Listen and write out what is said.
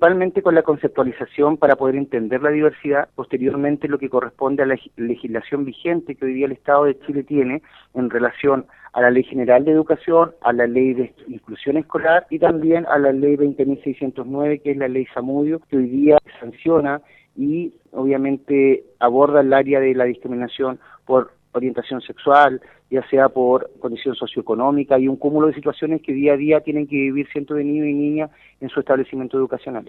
principalmente con la conceptualización para poder entender la diversidad, posteriormente lo que corresponde a la legislación vigente que hoy día el Estado de Chile tiene en relación a la Ley General de Educación, a la Ley de Inclusión Escolar y también a la Ley 20.609, que es la Ley Zamudio, que hoy día sanciona y obviamente aborda el área de la discriminación por orientación sexual, ya sea por condición socioeconómica y un cúmulo de situaciones que día a día tienen que vivir cientos de niños y niñas en sus establecimientos educacionales.